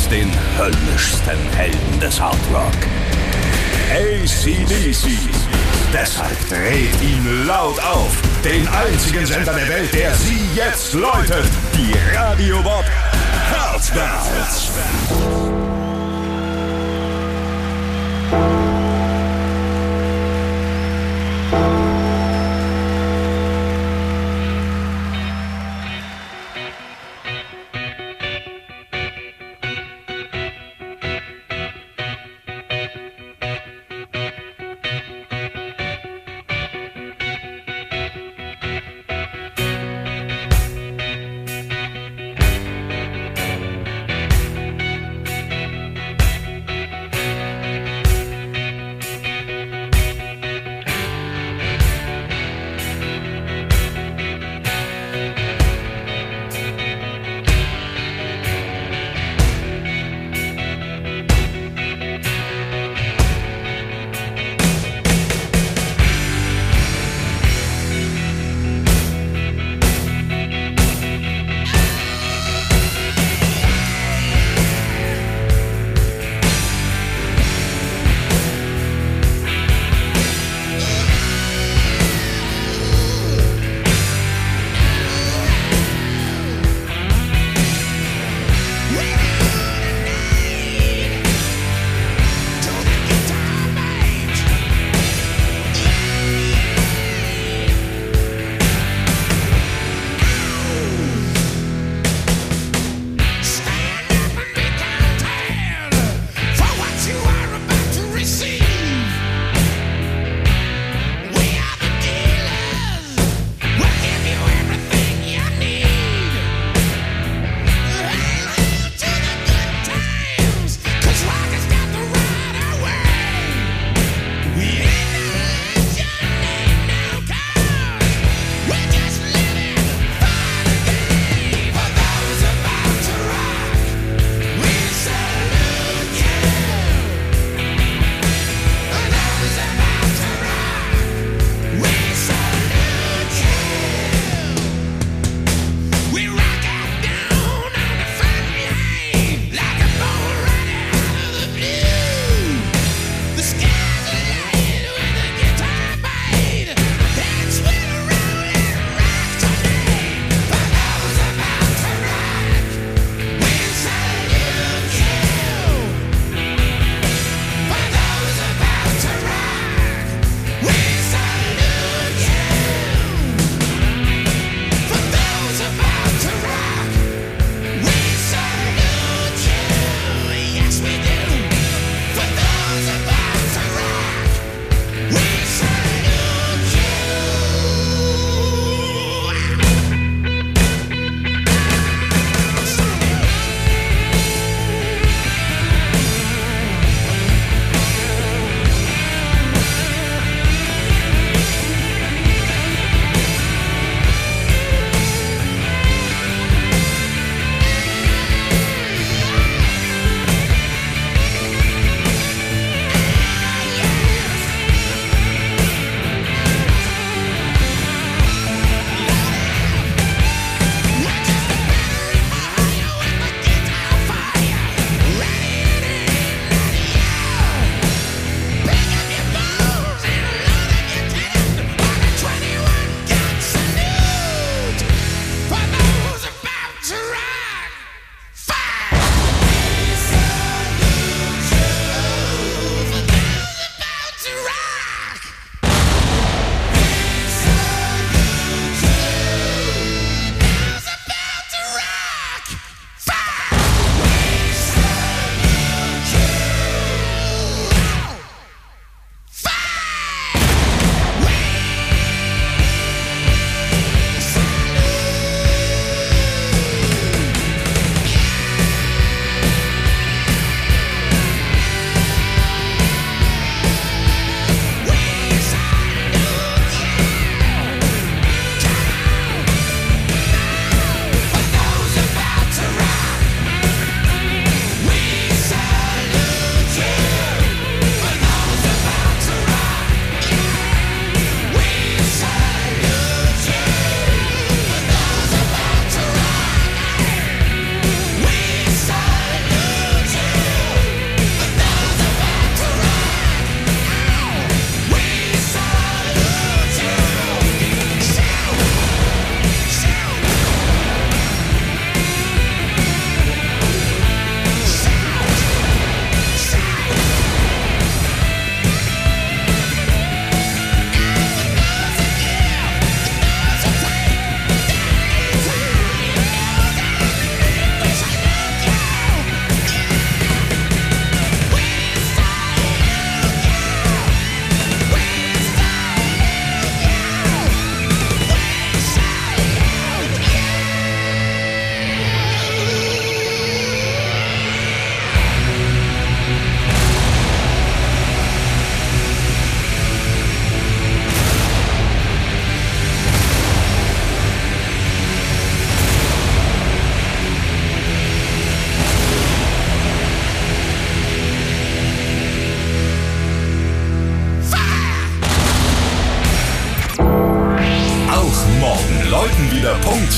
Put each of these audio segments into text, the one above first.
aus den höllischsten Helden des Hardrock. AC/DC. Deshalb dreht ihn laut auf. Den einzigen Sender der Welt, der Sie jetzt läutet. Die Radio Bob Herzbells.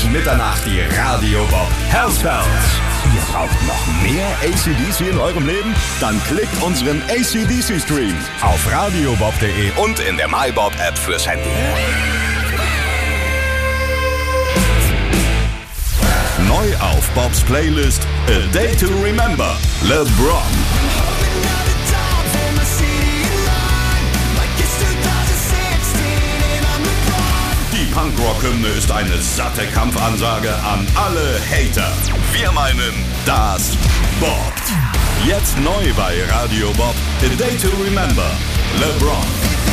Mitternacht die Radio Bob Health Bells. Ihr braucht noch mehr AC/DC in eurem Leben? Dann klickt unseren AC/DC-Stream auf radiobob.de und in der MyBob-App fürs Handy. Neu auf Bobs Playlist A Day to Remember, LeBron. Die Punkrock-Hymne ist eine satte Kampfansage an alle Hater. Wir meinen, das bobbt. Jetzt neu bei Radio Bob, A Day to Remember, LeBron.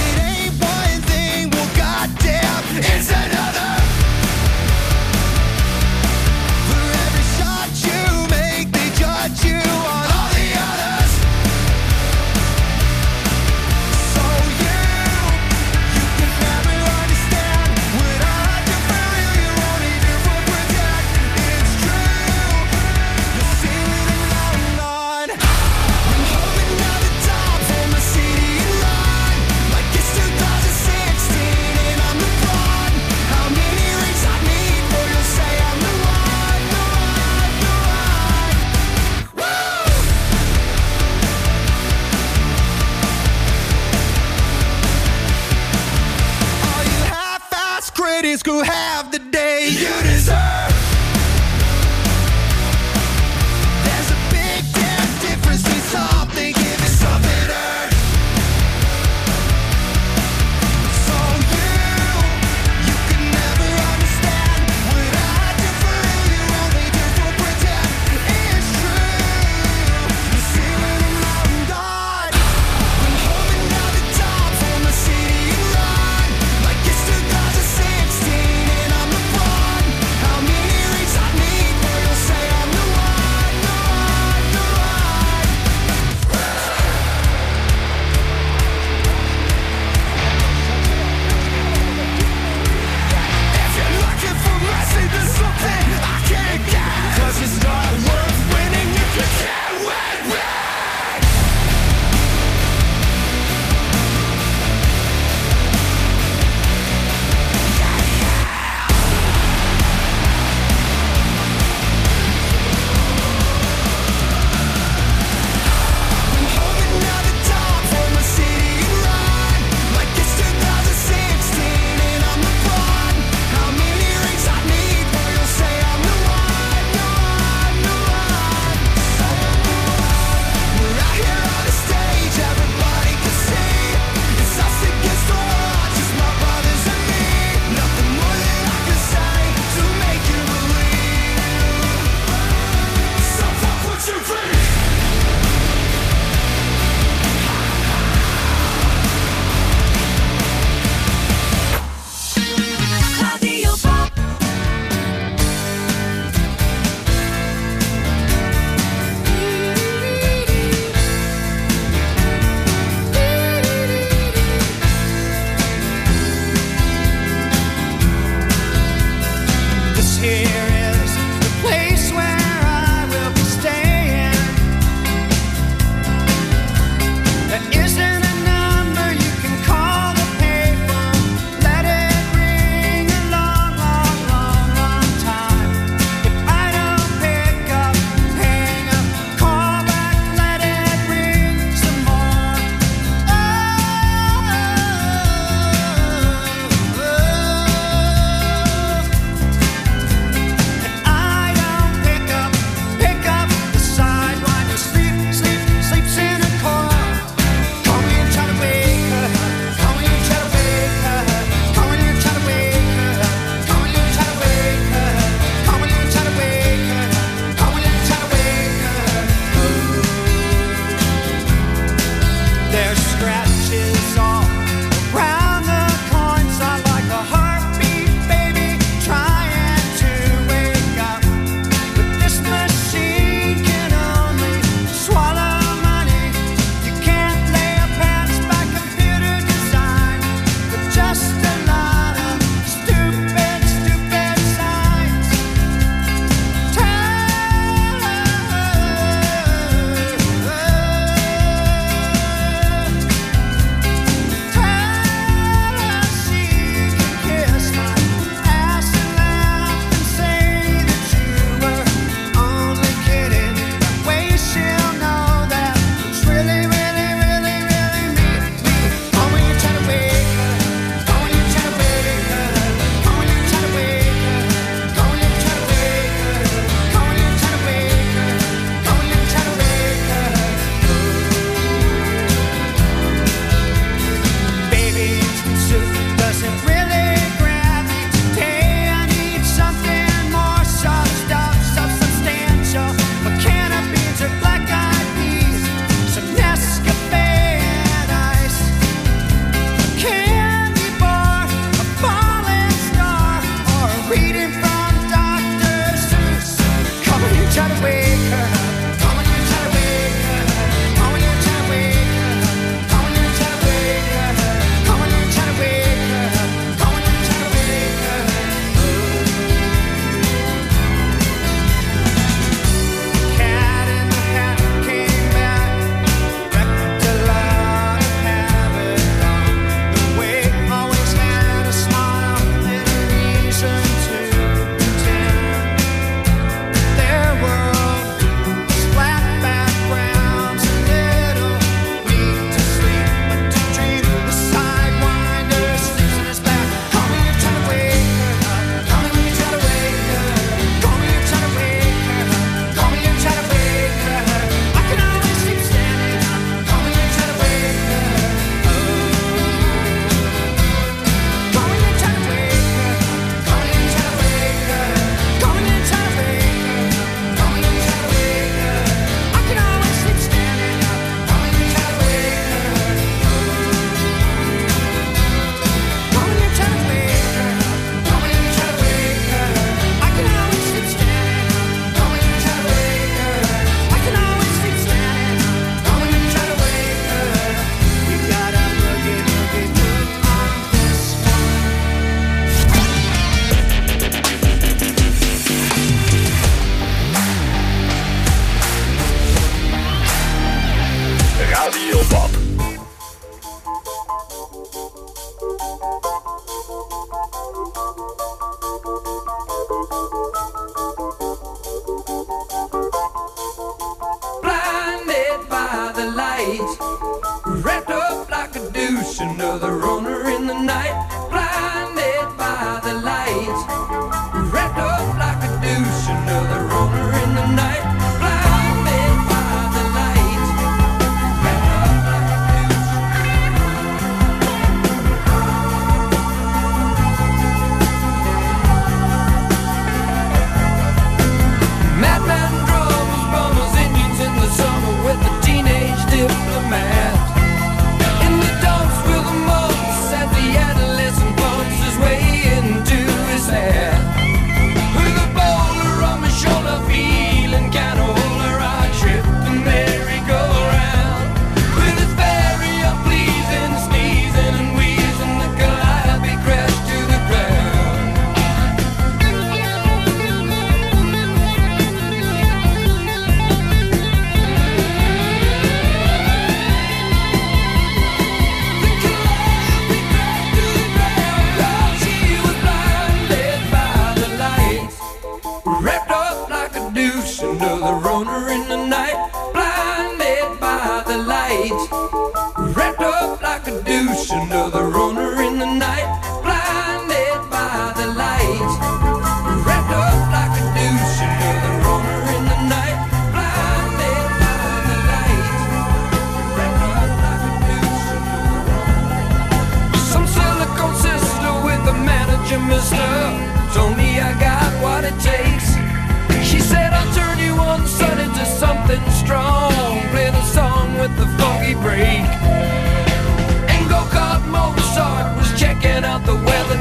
Who have the day you deserve. There's a big damn difference between something giving something earned. So you can never understand what I do for you only do for pretend. It's true. You see when I'm long gone, I'm holding down the top for my city in line, like it's 2016.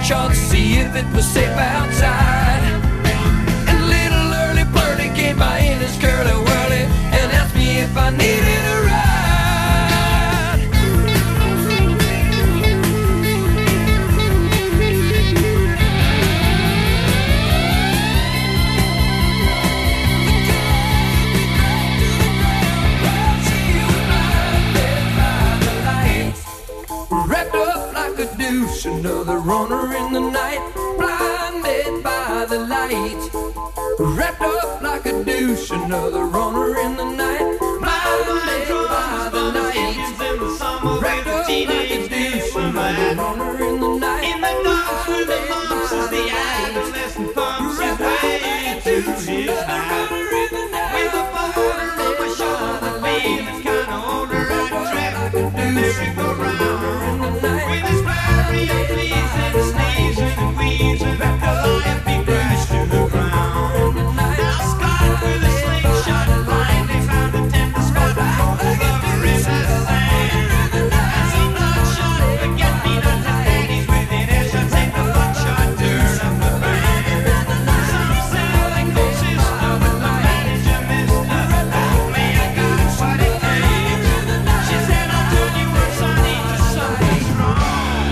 shot to see if it was safe outside. And little early birdie came by in his curly whirly and asked me if I needed a ride. Wrapped up like a douche, another runner in the night, blinded by the light. Wrapped up like a douche, another runner in the night, blinded by the light. Wrapped up like a douche, another runner in the night. In the dark with the lumps as the adolescent pumps his way to his high. With a boulder on my shoulder, feeling kinda older, I track the merry-go-round. With his flurry of fleas and sneezing and wheezing, the life he crashed to the ground. Now Scott with a slingshot finally found a tender spot, rolled over his sand. And some bloodshot forget-me-not ladies within earshot take the buckshot turn of the band. Some say they consist of the manager, mister. Oh, may I got what it takes. She said, I'll tell you once I need to something's wrong.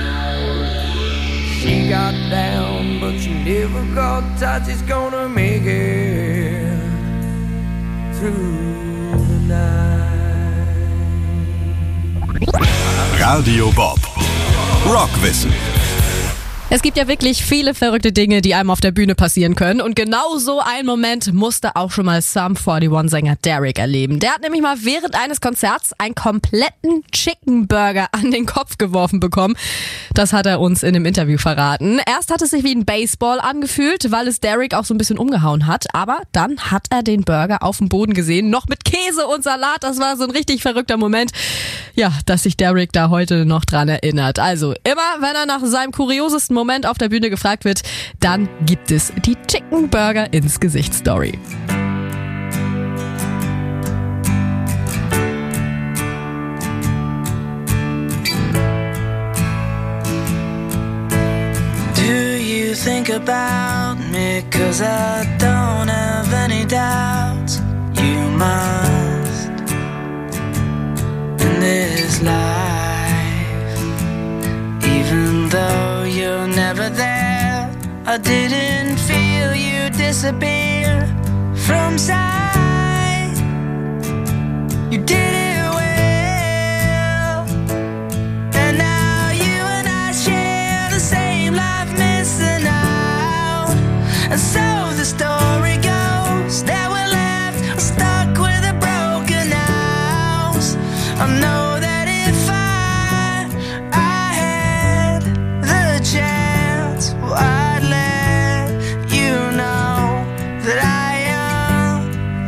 She got down, but she never got tight. She's gonna make it through the night. Radio Bob. Rockwissen. Es gibt ja wirklich viele verrückte Dinge, die einem auf der Bühne passieren können. Und genau so ein Moment musste auch schon mal Sum 41-Sänger Derek erleben. Der hat nämlich mal während eines Konzerts einen kompletten Chicken Burger an den Kopf geworfen bekommen. Das hat er uns in dem Interview verraten. Erst hat es sich wie ein Baseball angefühlt, weil es Derek auch so ein bisschen umgehauen hat. Aber dann hat er den Burger auf dem Boden gesehen, noch mit Käse und Salat. Das war so ein richtig verrückter Moment. Ja, dass sich Derek da heute noch dran erinnert. Also immer, wenn er nach seinem kuriosesten Moment auf der Bühne gefragt wird, dann gibt es die Chicken Burger ins Gesicht Story. Do you think about me? 'Cause I don't have any doubts. You must in this life, even though you're never there. I didn't feel you disappear from sight. You did it well, and now you and I share the same life, missing out. And so the story goes that we're left stuck with a broken house. I know that if I had the chance, well, I'd let you know that I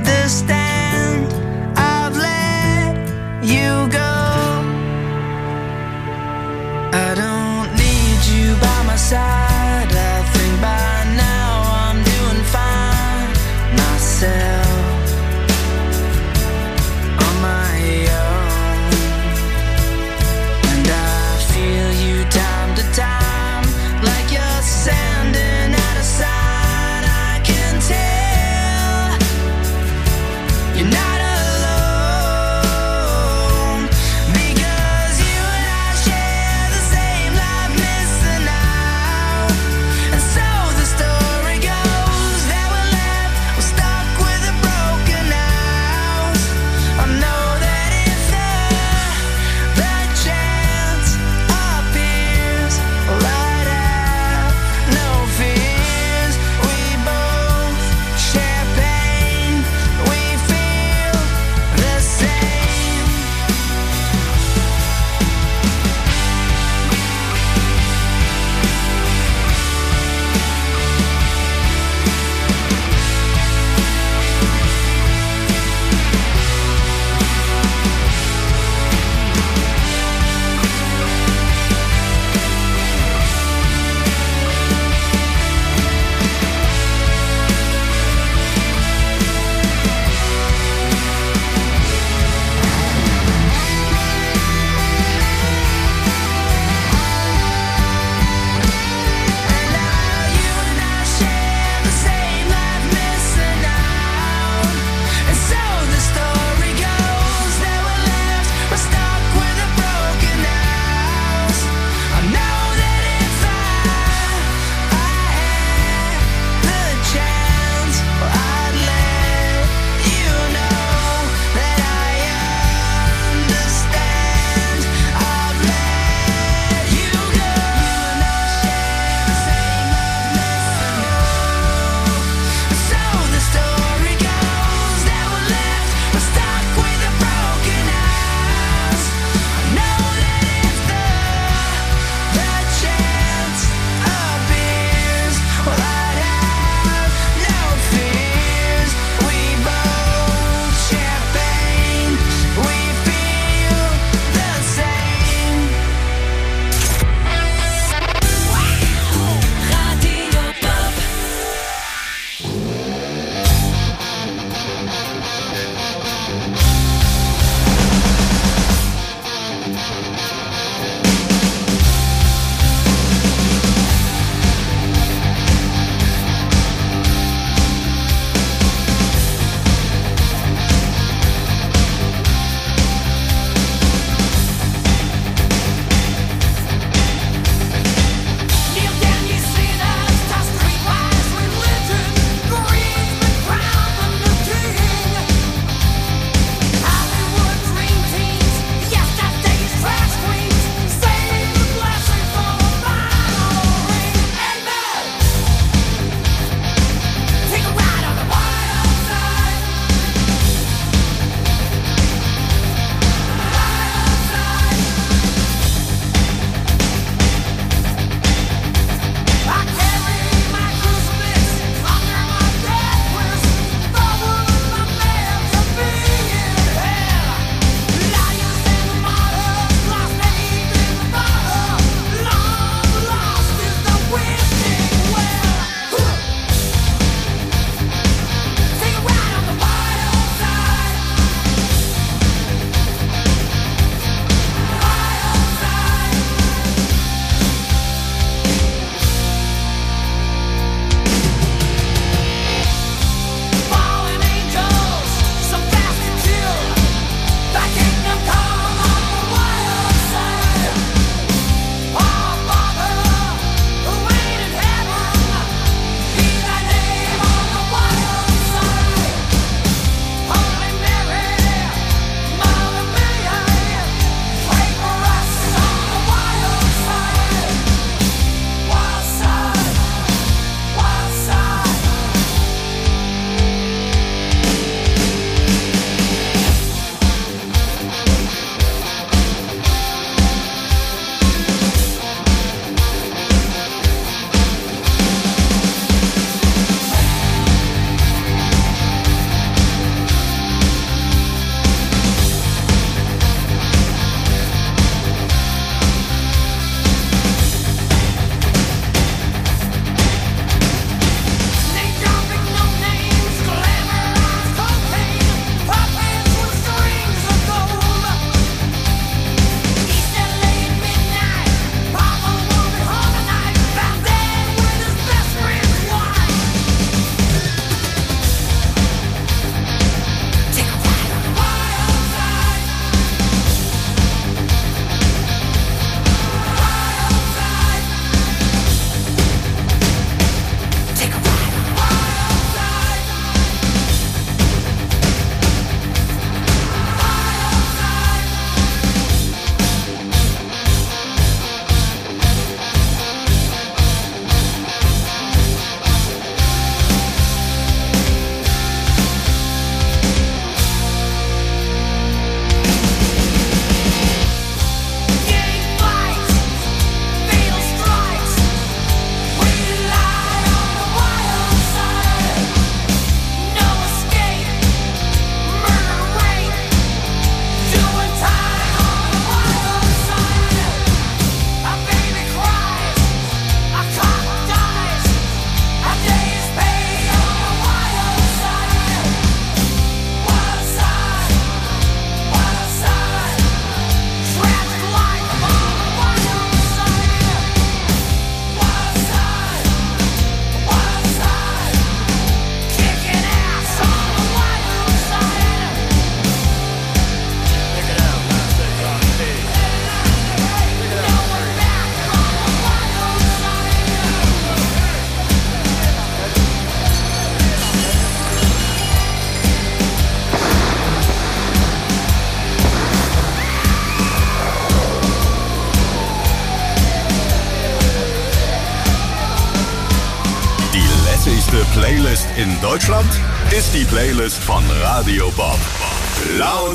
Playlist in Deutschland? Ist die Playlist von Radio Bob. Laut,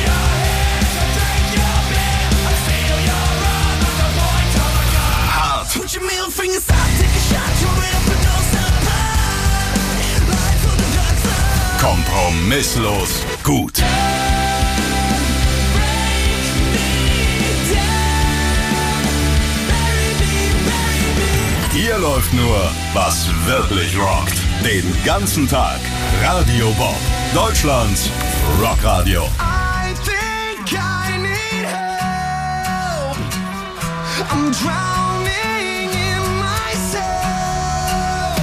hart, Put your middle fingers up, take a shot, throw it up and don't stop. Life on the dark side. kompromisslos gut. Break me down. Bury me. Hier läuft nur, was wirklich rockt. Den ganzen Tag. Radio Bob. Deutschlands Rockradio. I think I need help. I'm drowning in myself.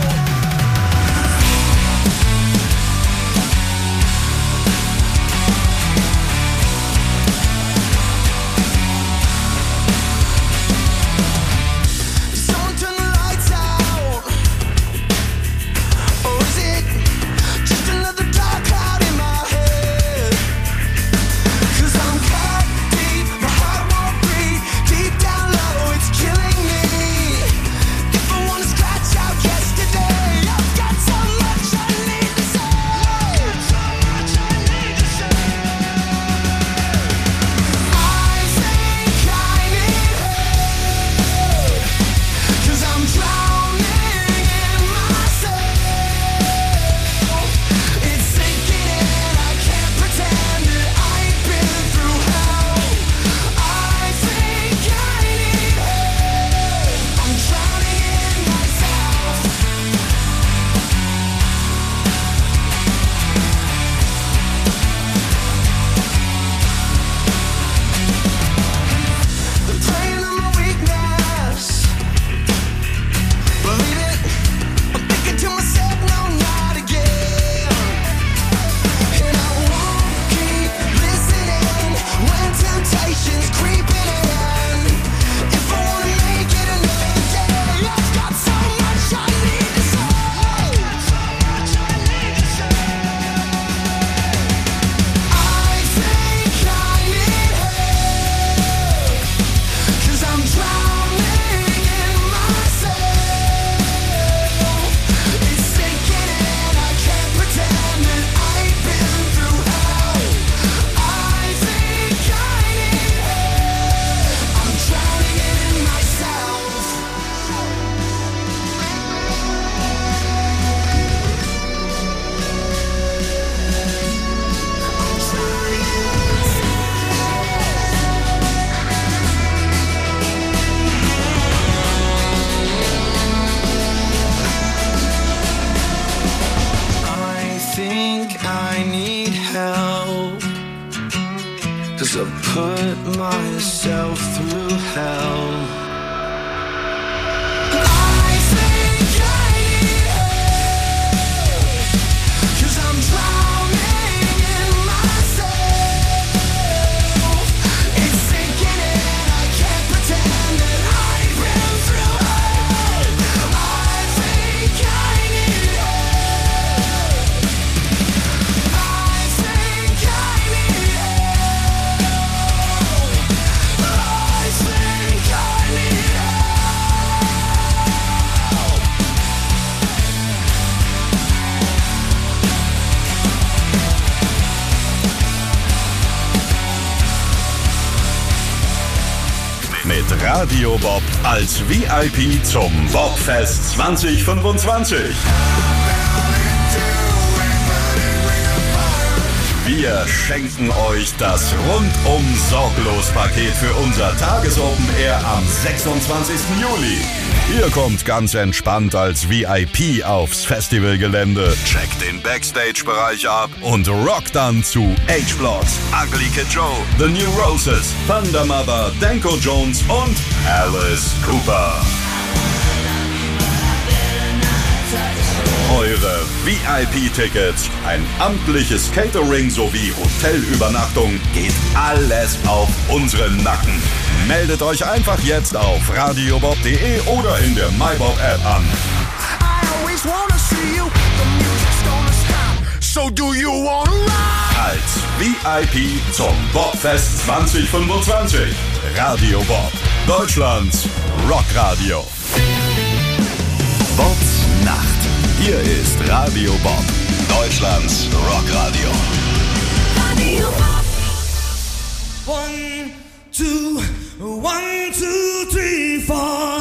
Someone turn the lights out. Or is it just another dark cloud in my head? 'Cause I'm caught deep, my heart won't beat. Deep down low, it's killing me. If I wanna scratch out yesterday, I've got so much I need to say. So much I need to say. I think I need help. 'Cause I'm drowning in myself. It's sinking in, I can't pretend that I ain't been through hell. I think I need help. I'm drowning in myself. They're playing on my weakness. Believe it, I'm thinking to myself, no, not again. And I won't keep listening when temptation's creeping in. If I wanna make it another day, I've got so much I need to say. So much I need to say. I think I need help. 'Cause I'm drowning in myself. It's sinking in, I can't pretend that I ain't been through hell. I think I need help. I'm drowning in myself. I'm drowning in I think I need help. 'Cause I've put myself through hell. I think I need help. 'Cause I'm drowning in myself. It's sinking in, I can't pretend that I ain't been through hell. I think I need help. I think I need help. I think I need help. Mit Radio Bob als VIP zum Bobfest 2025. Wir schenken euch das rundum sorglos Paket für unser Tagesopen Air am 26. Juli. Ihr kommt ganz entspannt als VIP aufs Festivalgelände, checkt den Backstage-Bereich ab und rockt dann zu H-Block, Ugly Kid Joe, The New Roses, Thunder Mother, Danko Jones und Alice Cooper. Eure VIP-Tickets, ein amtliches Catering sowie Hotelübernachtung geht alles auf unseren Nacken. Meldet euch einfach jetzt auf radiobob.de oder in der MyBob-App an. I always wanna see you. The music's gonna stop. So do you wanna ride? Als VIP zum Bobfest 2025. Radio Bob, Deutschlands Rockradio. Bobs Nacht. Hier ist Radio Bob, Deutschlands Rockradio. Radio Bob. 1, 2, 1, 2, 3, 4.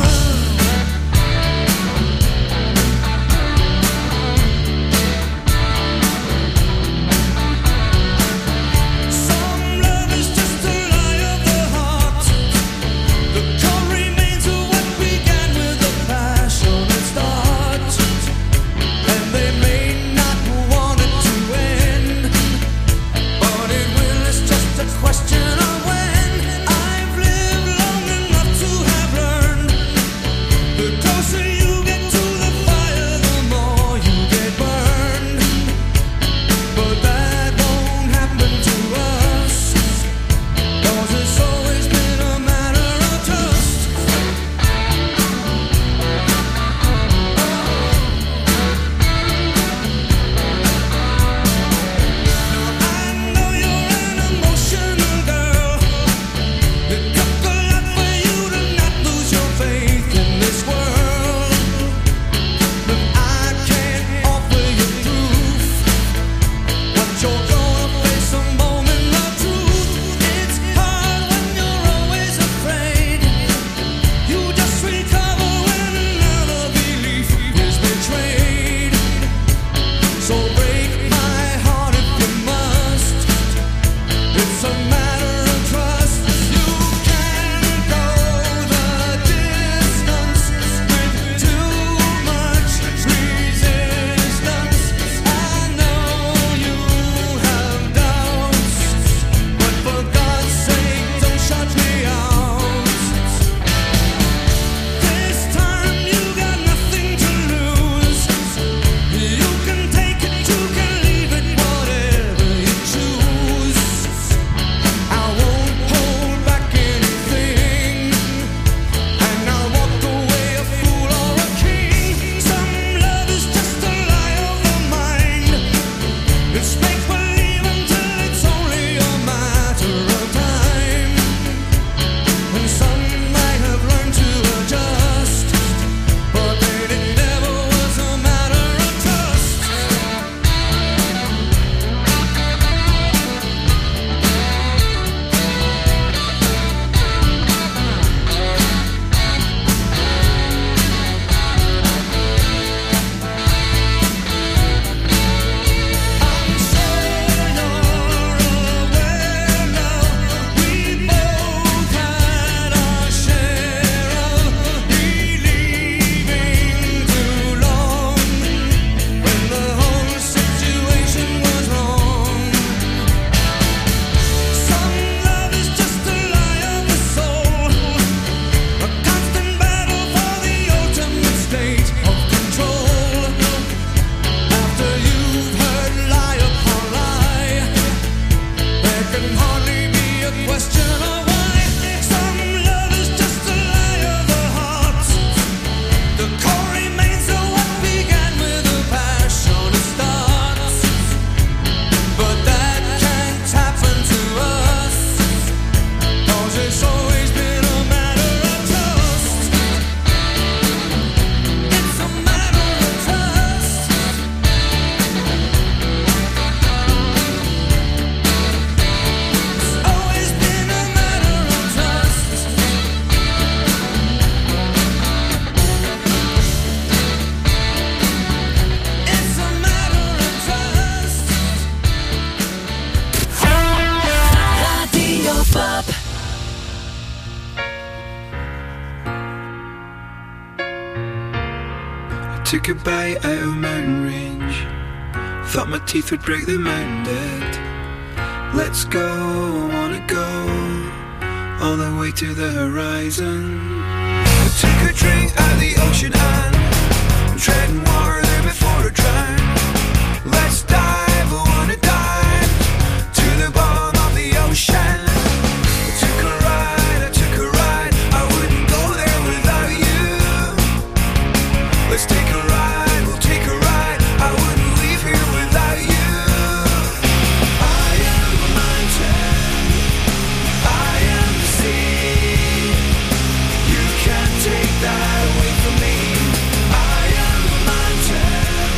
Took a bite out of a mountain range. Thought my teeth would break the mountain dead. Let's go, I wanna go all the way to the horizon. I took a drink out of the ocean and I'm treading water there before I drown. Let's dive, I wanna dive to the bottom of the ocean. I took a ride, I wouldn't go there without you. Let's take a ride, we'll take a ride, I wouldn't leave here without you. I am a mountain, I am the sea. You can't take that away from me. I am a mountain,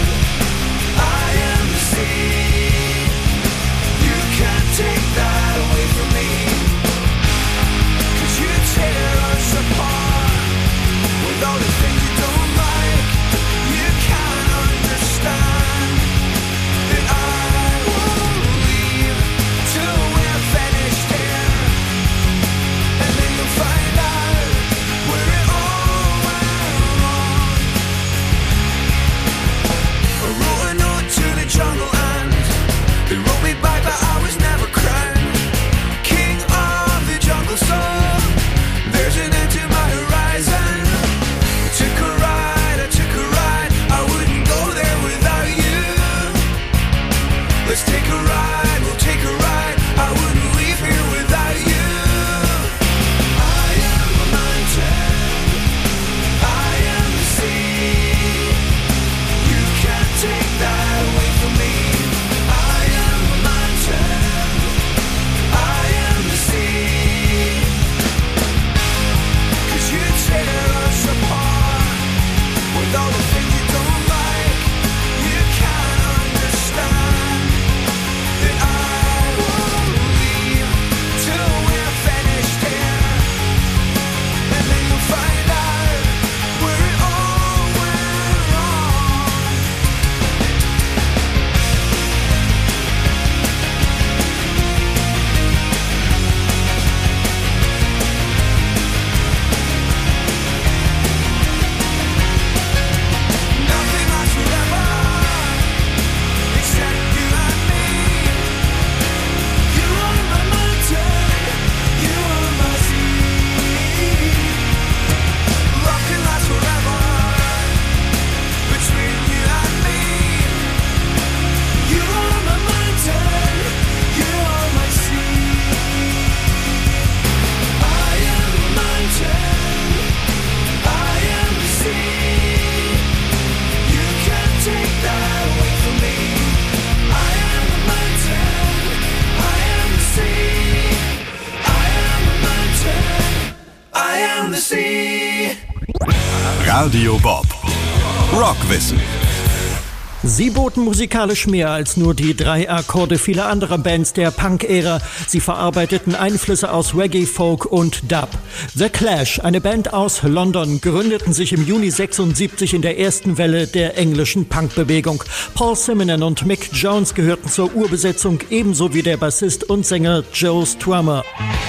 see. Radio Bob. Rockwissen. Sie boten musikalisch mehr als nur die 3 Akkorde vieler anderer Bands der Punk-Ära. Sie verarbeiteten Einflüsse aus Reggae, Folk und Dub. The Clash, eine Band aus London, gründeten sich im Juni 76 in der ersten Welle der englischen Punkbewegung. Paul Simonon und Mick Jones gehörten zur Urbesetzung, ebenso wie der Bassist und Sänger Joe Strummer.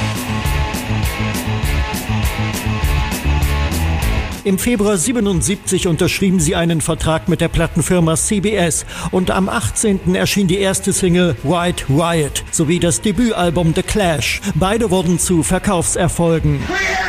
Im Februar 77 unterschrieben sie einen Vertrag mit der Plattenfirma CBS und am 18. erschien die erste Single White Riot sowie das Debütalbum The Clash. Beide wurden zu Verkaufserfolgen.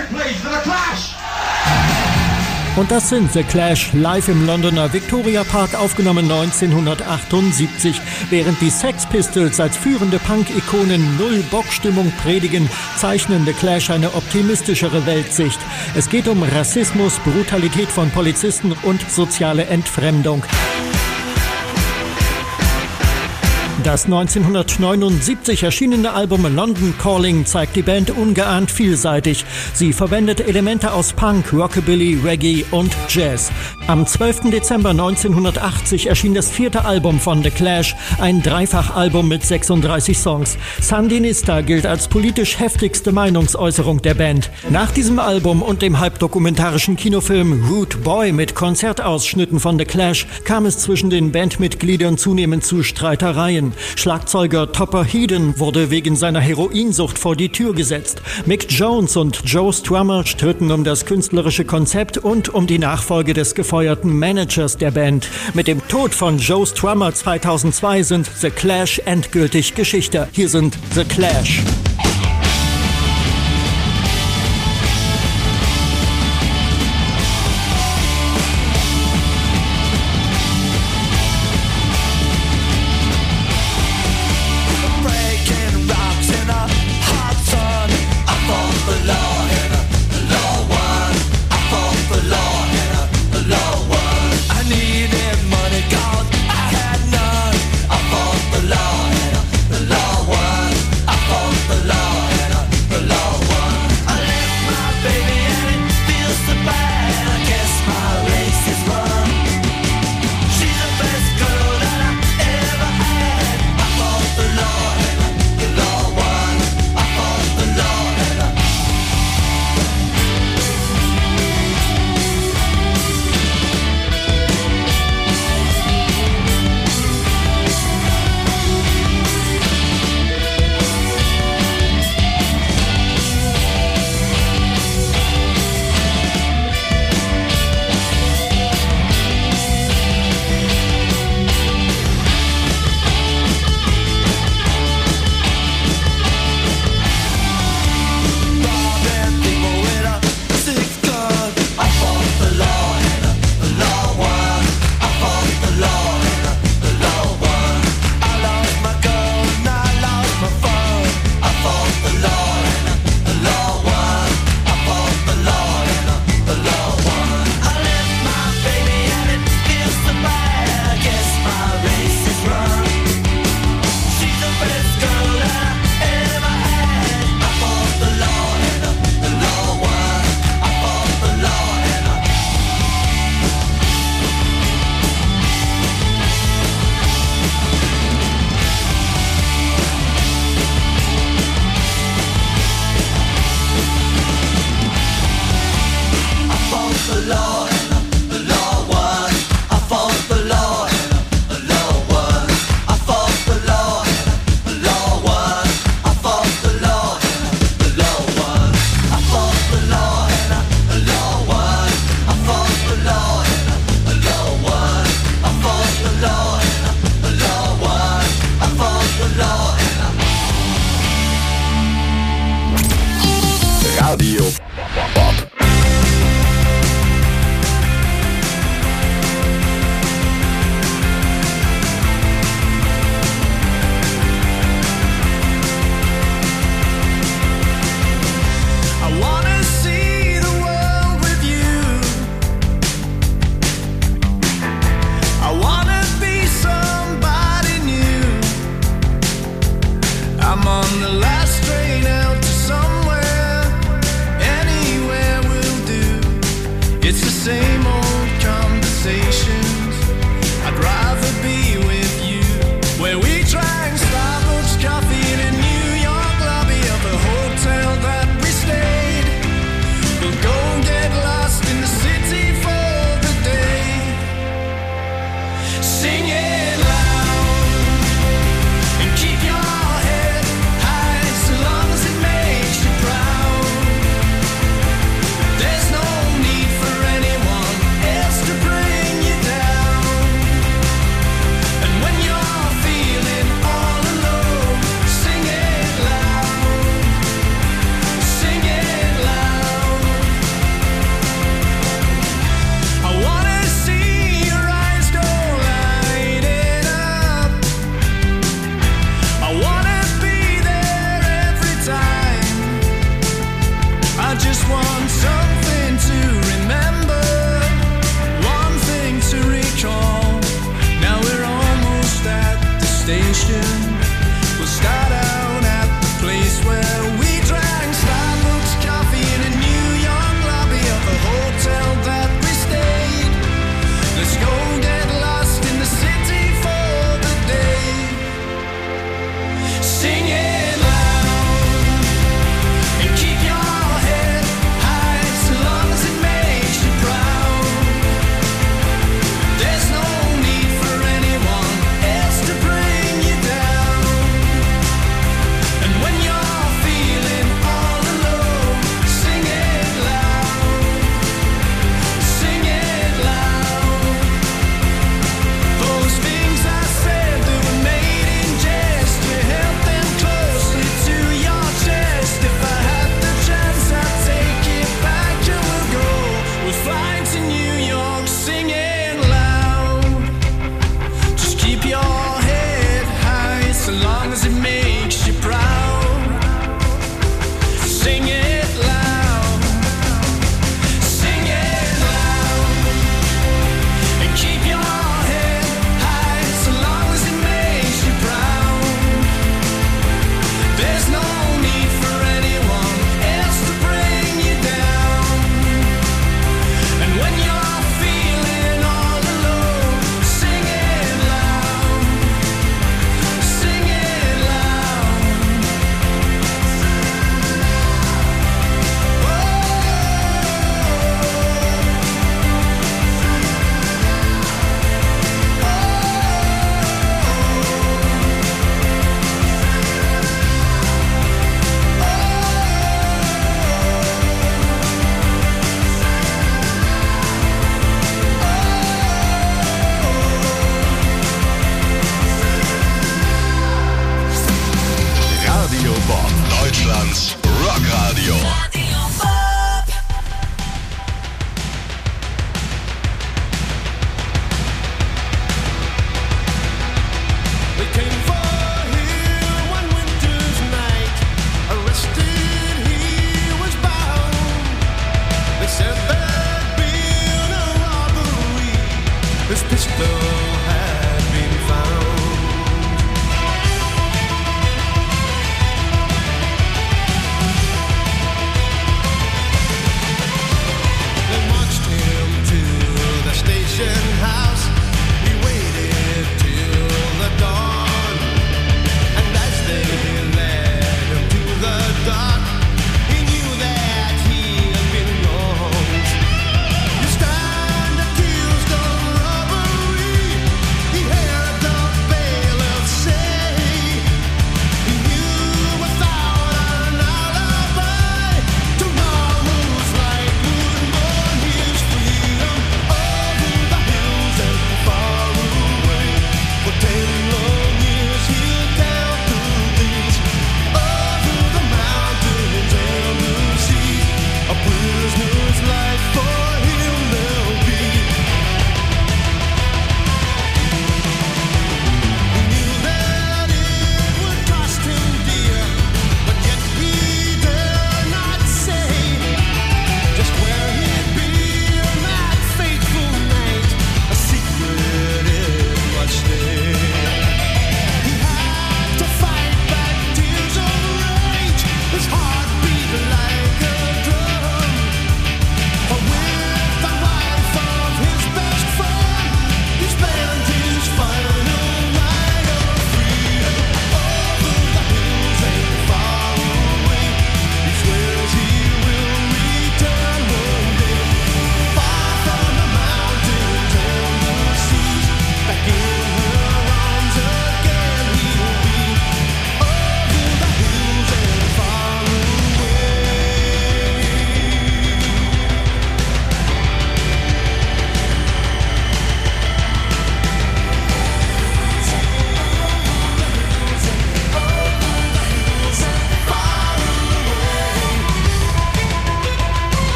Und das sind The Clash, live im Londoner Victoria Park, aufgenommen 1978. Während die Sex Pistols als führende Punk-Ikonen Null-Bock-Stimmung predigen, zeichnen The Clash eine optimistischere Weltsicht. Es geht um Rassismus, Brutalität von Polizisten und soziale Entfremdung. Das 1979 erschienene Album London Calling zeigt die Band ungeahnt vielseitig. Sie verwendet Elemente aus Punk, Rockabilly, Reggae und Jazz. Am 12. Dezember 1980 erschien das 4. Album von The Clash, ein Dreifachalbum mit 36 Songs. Sandinista gilt als politisch heftigste Meinungsäußerung der Band. Nach diesem Album und dem halbdokumentarischen Kinofilm Rude Boy mit Konzertausschnitten von The Clash kam es zwischen den Bandmitgliedern zunehmend zu Streitereien. Schlagzeuger Topper Headon wurde wegen seiner Heroinsucht vor die Tür gesetzt. Mick Jones und Joe Strummer stritten um das künstlerische Konzept und um die Nachfolge des gefeuerten Managers der Band. Mit dem Tod von Joe Strummer 2002 sind The Clash endgültig Geschichte. Hier sind The Clash. I fought the law.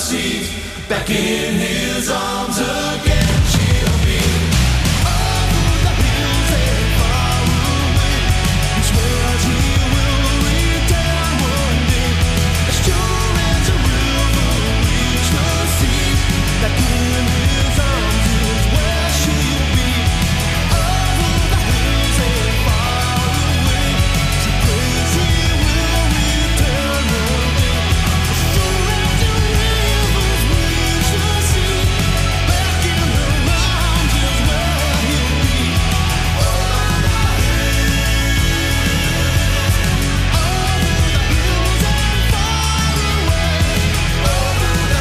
seat, back in his arms again. She'll be over the hills and far away. He swears he will return one day, as sure as a river reaches the sea. Back in his arms is where she'll be. Over the hills and far away. She prays he will return one day, as sure as the rivers reach the sea. Back in her arms is where he'll be. Over the hills and far away. Over the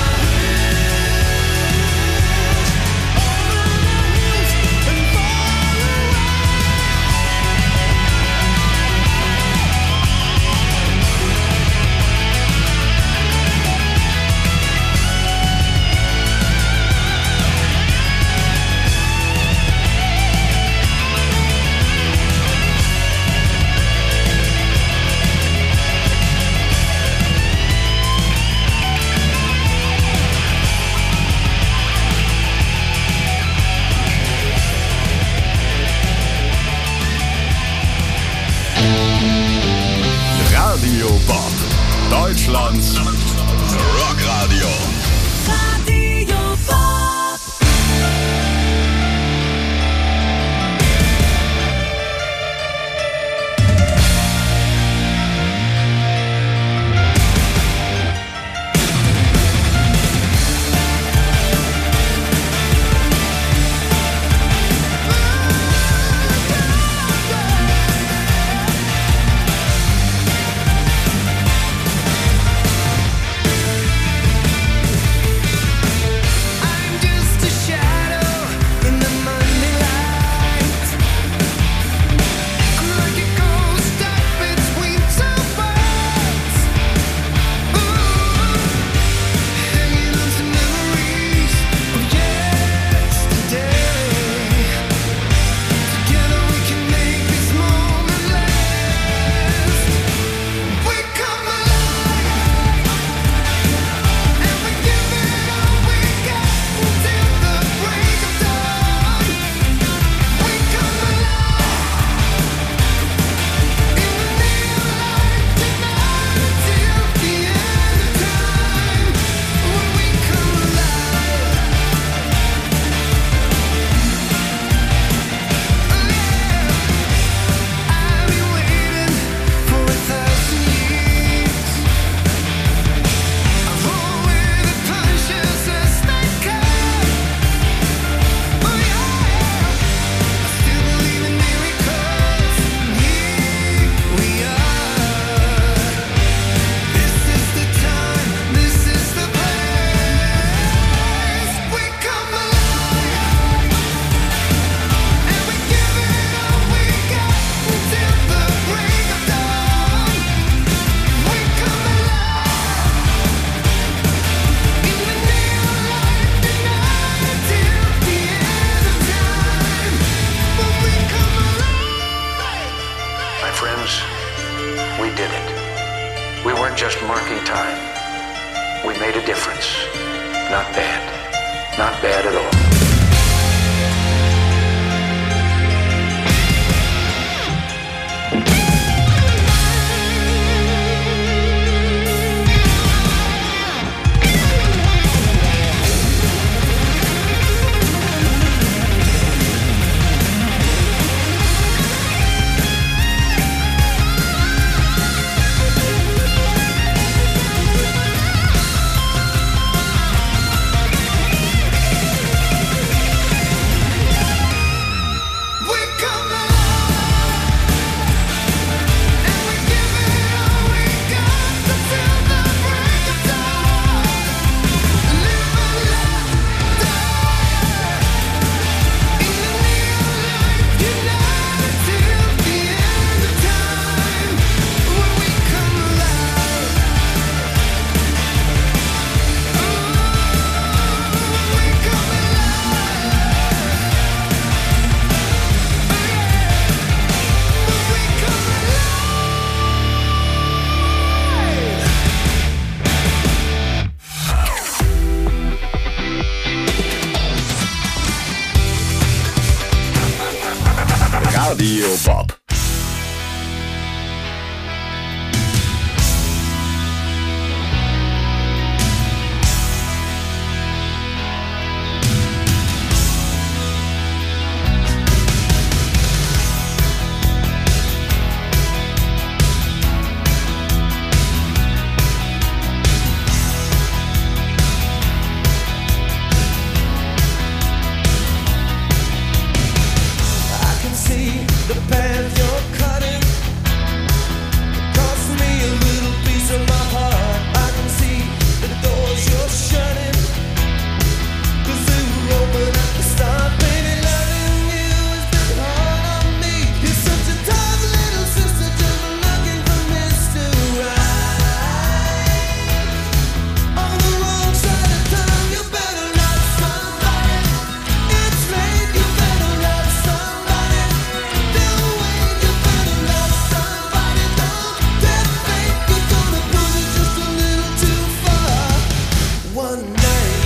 Radio Bob, Deutschlands Rockradio. Radio Bob. I'm just a shadow in the Monday light. I'm like a ghost stuck between two worlds. Hanging on to memories of yesterday. Together we can make this moment last. We come alive and we give it all we got until the break of dawn. We come alive in the neon light tonight until the end of time. When we come alive, I've been waiting for 1,000 years. I've rolled with the punches as they come. Oh yeah, I still believe in miracles. Here we are. This is the time. This is the place. We come alive and we give it all we got until the break of dawn. We come alive in the neon light tonight until the end of time. When we come alive. My friends, we did it. We weren't just marking time. We made a difference. Not bad. Not bad at all. We Radio Bob. I can see the path you're cutting. Cost me a little piece of my heart. I can see the doors you're shutting. 'Cause they were open at the start. Baby, loving you has been hard on me. You're such a tough little sister, just looking for Mr. Right. On the wrong side of town, you better love somebody. It's late, you better love somebody. Don't wait, you better love somebody. Don't think you're gonna push it just a little too far. One night.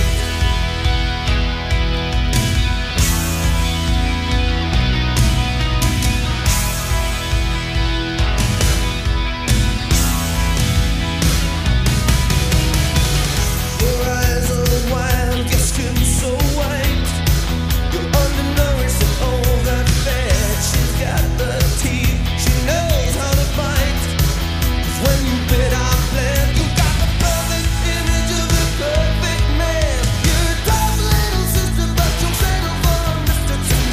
Your eyes are wild, your skin so white. You're undernourished and all that fat. She's got the teeth, she knows how to bite. 'Cause when you bit our plan, you got the perfect image of a perfect man. You're a tough little sister, but you'll settle for Mr.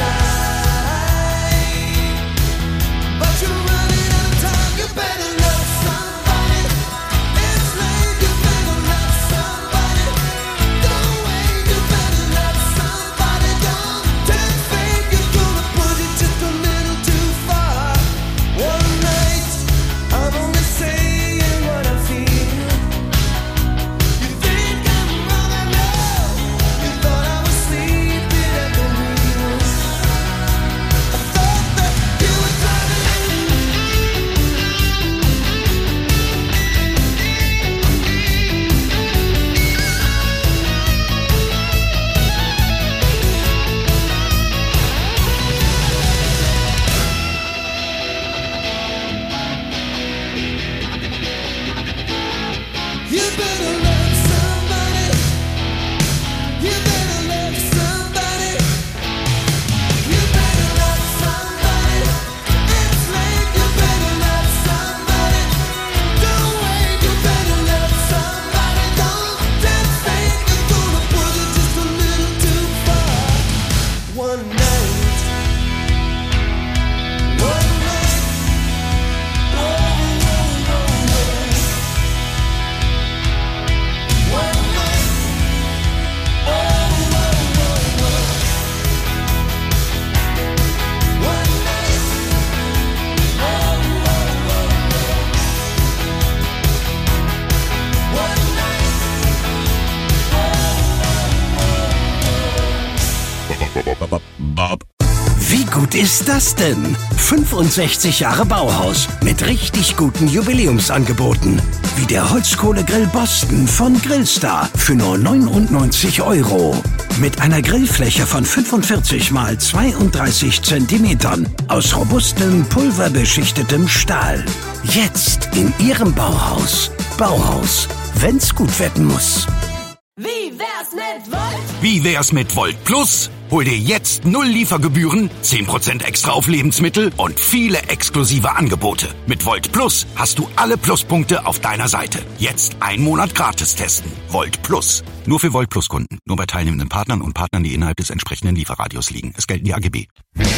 Tonight. But you're running out of time, you better love somebody. It's late, you better love somebody. Don't wait, you better love somebody. Don't think you're gonna push it just a little too far. One night, I'm only saying what I feel. You think I'm wrong, I know. You thought I was sleeping at the wheel. I thought that you were driving. You better love somebody. You better love somebody. You better love somebody. It's late, you better love somebody. Don't wait, you better love somebody. Don't think you're gonna push it just a little too far. One night. One night. Oh, oh, oh, oh. One night. Oh, oh, oh, oh. One night. Oh, oh, oh, oh. One night. Bob. Wie gut ist das denn? 65 Jahre Bauhaus mit richtig guten Jubiläumsangeboten. Wie der Holzkohlegrill Boston von Grillstar für nur 99 €. Mit einer Grillfläche von 45 mal 32 Zentimetern aus robustem, pulverbeschichtetem Stahl. Jetzt in Ihrem Bauhaus. Bauhaus, wenn's gut werden muss. Wie wär's mit Volt? Wie wär's mit Volt Plus? Hol dir jetzt 0 Liefergebühren, 10% extra auf Lebensmittel und viele exklusive Angebote. Mit Volt Plus hast du alle Pluspunkte auf deiner Seite. Jetzt 1 Monat gratis testen. Volt Plus. Nur für Volt Plus Kunden. Nur bei teilnehmenden Partnern und Partnern, die innerhalb des entsprechenden Lieferradius liegen. Es gelten die AGB.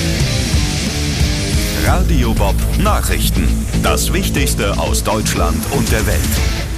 Radio Bob Nachrichten. Das Wichtigste aus Deutschland und der Welt.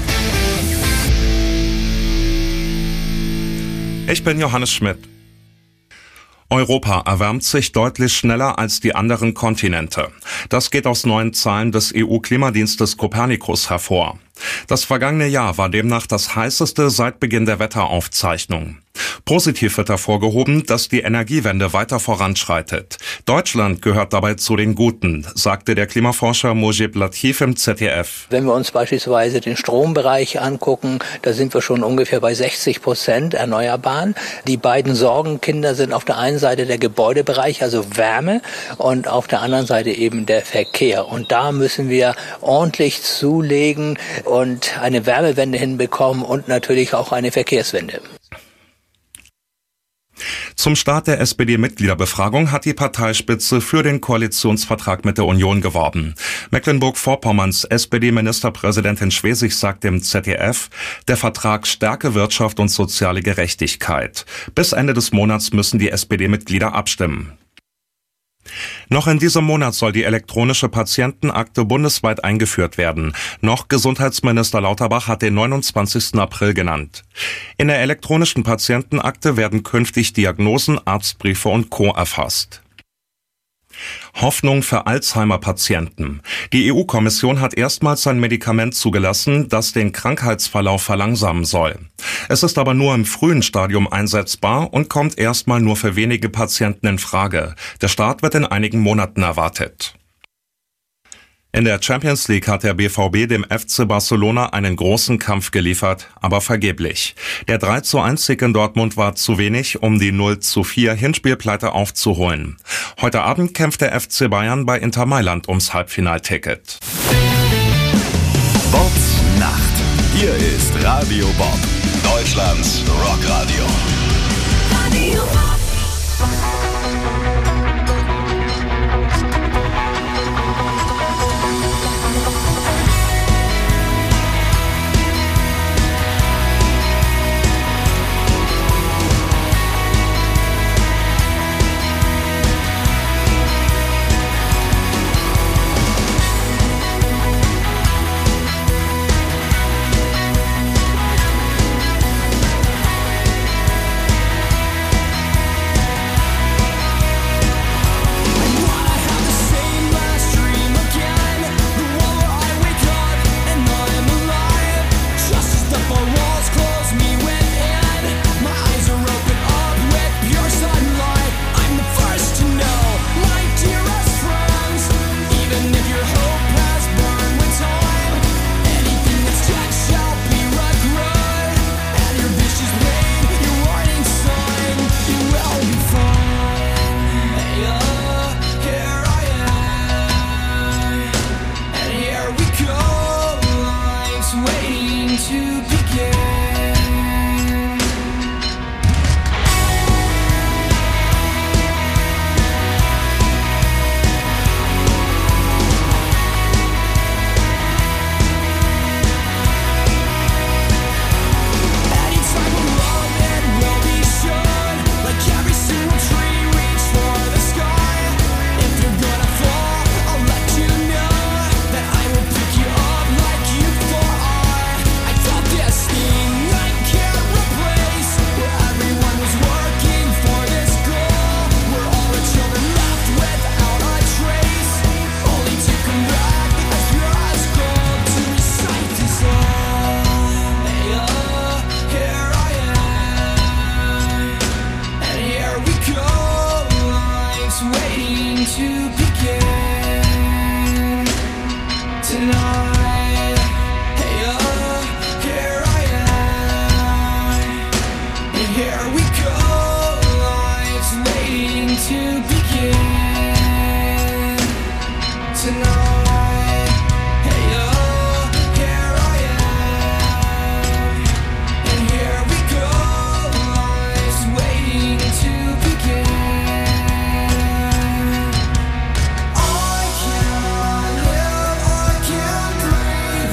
Ich bin Johannes Schmidt. Europa erwärmt sich deutlich schneller als die anderen Kontinente. Das geht aus neuen Zahlen des EU-Klimadienstes Copernicus hervor. Das vergangene Jahr war demnach das heißeste seit Beginn der Wetteraufzeichnung. Positiv wird hervorgehoben, dass die Energiewende weiter voranschreitet. Deutschland gehört dabei zu den Guten, sagte der Klimaforscher Mojib Latif im ZDF. Wenn wir uns beispielsweise den Strombereich angucken, da sind wir schon ungefähr bei 60% Erneuerbaren. Die beiden Sorgenkinder sind auf der einen Seite der Gebäudebereich, also Wärme, und auf der anderen Seite eben der Verkehr. Und da müssen wir ordentlich zulegen und eine Wärmewende hinbekommen und natürlich auch eine Verkehrswende. Zum Start der SPD-Mitgliederbefragung hat die Parteispitze für den Koalitionsvertrag mit der Union geworben. Mecklenburg-Vorpommerns SPD-Ministerpräsidentin Schwesig sagt im ZDF, der Vertrag stärke Wirtschaft und soziale Gerechtigkeit. Bis Ende des Monats müssen die SPD-Mitglieder abstimmen. Noch in diesem Monat soll die elektronische Patientenakte bundesweit eingeführt werden. Noch Gesundheitsminister Lauterbach hat den 29. April genannt. In der elektronischen Patientenakte werden künftig Diagnosen, Arztbriefe und Co. erfasst. Hoffnung für Alzheimer-Patienten. Die EU-Kommission hat erstmals ein Medikament zugelassen, das den Krankheitsverlauf verlangsamen soll. Es ist aber nur im frühen Stadium einsetzbar und kommt erstmal nur für wenige Patienten in Frage. Der Start wird in einigen Monaten erwartet. In der Champions League hat der BVB dem FC Barcelona einen großen Kampf geliefert, aber vergeblich. Der 3:1-Sieg in Dortmund war zu wenig, um die 0:4 Hinspielpleite aufzuholen. Heute Abend kämpft der FC Bayern bei Inter Mailand ums Halbfinalticket. Bobs Nacht. Hier ist Radio Bob, Deutschlands Rockradio. Radio Bob.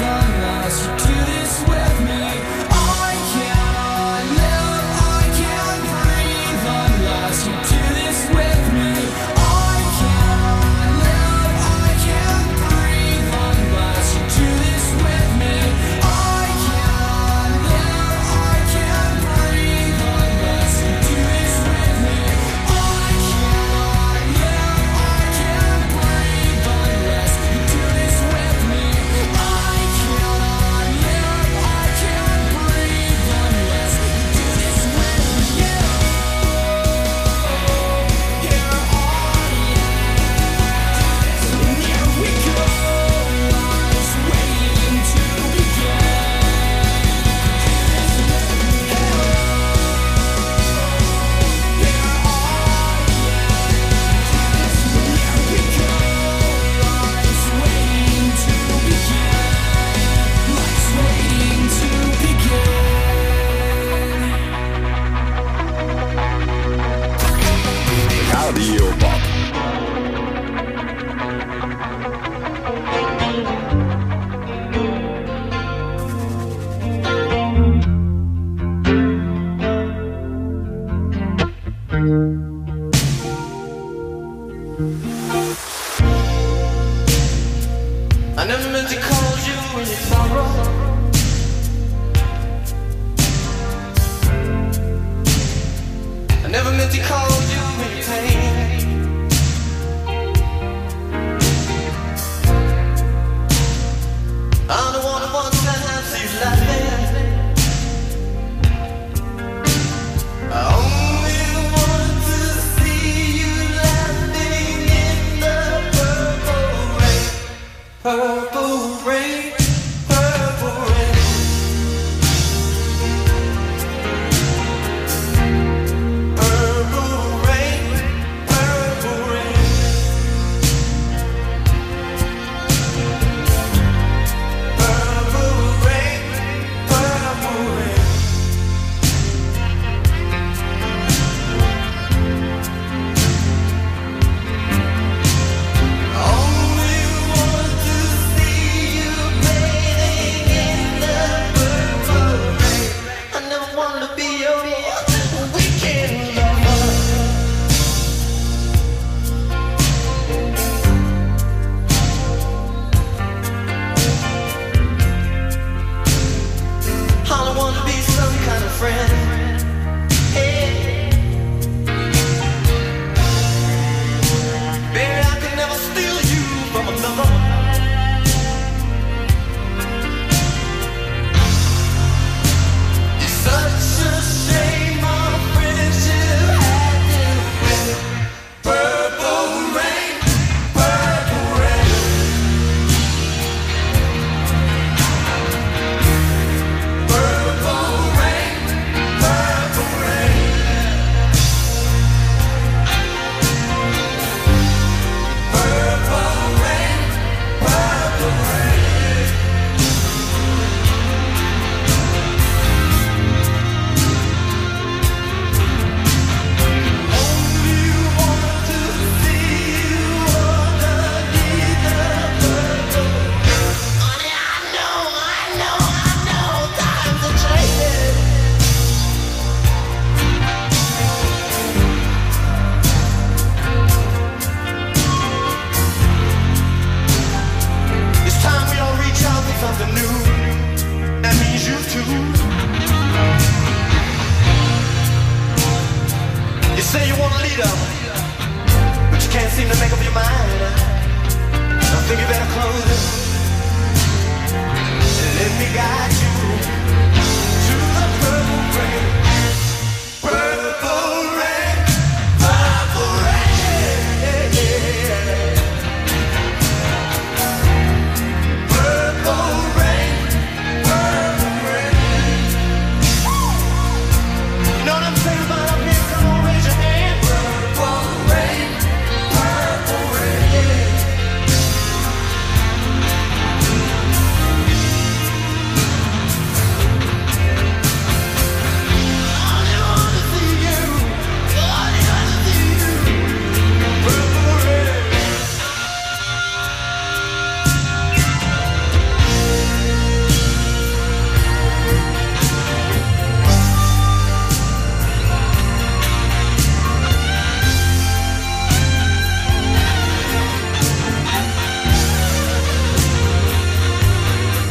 Unless you do this with me, I can't live, I can't I never meant to call you when you sorrow. I never meant to call you when you pain. I'm the one who wants to have you laughing. I only want to see you laughing in the purple rain. Purple rain, purple rain. Purple rain, purple rain. Purple rain, purple rain. Only want to see you bathing in the purple rain. I never want to be your weekend lover. I want to be some kind of friend. Hey. Baby, I could never steal you from another. It's such a shame our friendship had to end. Purple rain, purple rain. Purple rain, purple rain. Purple rain, purple rain. Only want to see you underneath the purple. Honey, I know, times are changing. It's time we all reach out for something new. That means you too. You say you want a leader, but you can't seem to make up your mind. I think you better close it and let me guide you to the purple rain.